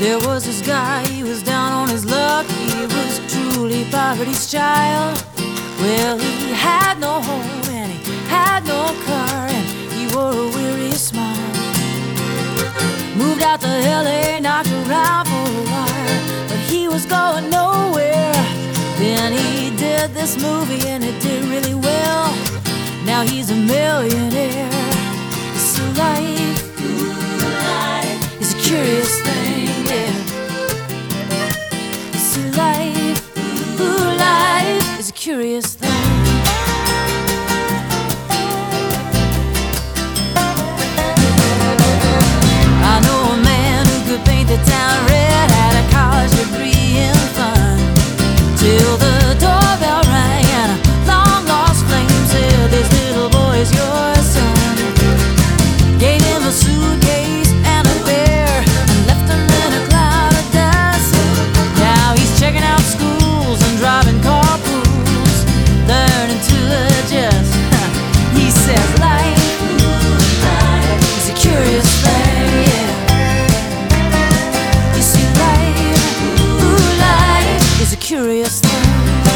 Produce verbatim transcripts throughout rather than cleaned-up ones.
There was this guy, he was down on his luck. He was truly poverty's child. Well, he had no home and he had no car, and he wore a weary smile. Moved out to L A, knocked around for a while, but he was going nowhere. Then he did this movie and it did really well. Now he's a millionaire. So life, life is a curious thing, yeah. So life, ooh, life is a curious thing. I know a man who could paint the town red, had a college degree in fun, till the doorbell rang and a long lost flame said, "This little boy is your son." Gave him a suitcase and a bear and left him in a cloud of dust. Now he's checking out schools and driving carpools, learning to adjust. He says life, life is a curious thing, yeah. You see, life, ooh, life is a curious thing.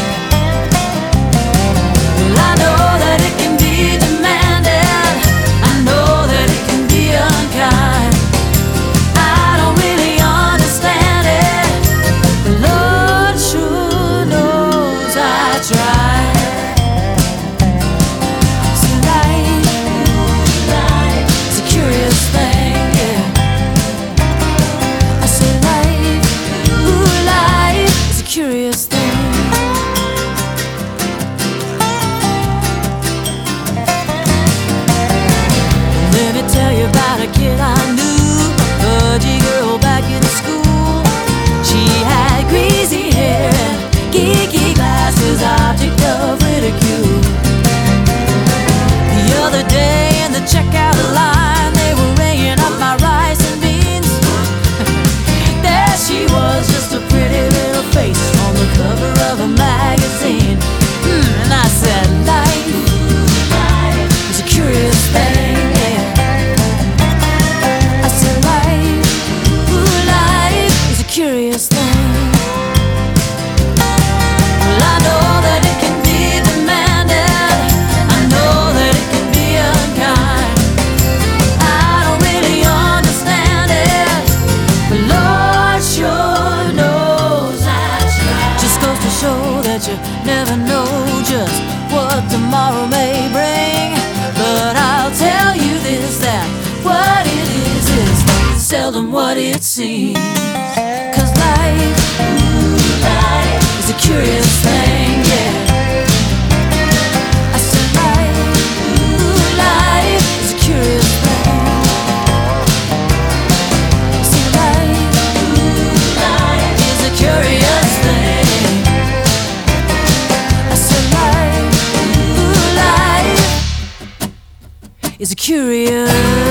Well, I know that it can be demanding, I know that it can be unkind. I don't really understand it, but Lord sure knows I try. See, life, life is a curious thing, yeah. I say life, ooh, life is a curious thing. Let me tell you about a kid I knew, pudgy girl back in school. She had greasy hair and geeky glasses, object of ridicule. The other day in the checkout line, they were ringing up my rice and beans. There she was, just a pretty little face on the cover of a magazine. Hmm, and I said, life, life is a curious thing, yeah. I said life, ooh, life is a curious thing. Well, I know that it can be demanding, I know that it can be unkind. I don't really understand it, but Lord sure knows I try. Just goes to show that you never know just what tomorrow may bring. But I'll tell you this, that what it is is seldom what it seems. 'Cause life, ooh, life is a curious thing, yeah. I said life, ooh, life is a curious thing. See, life, ooh, life is a curious thing. I said life, ooh, life is a curious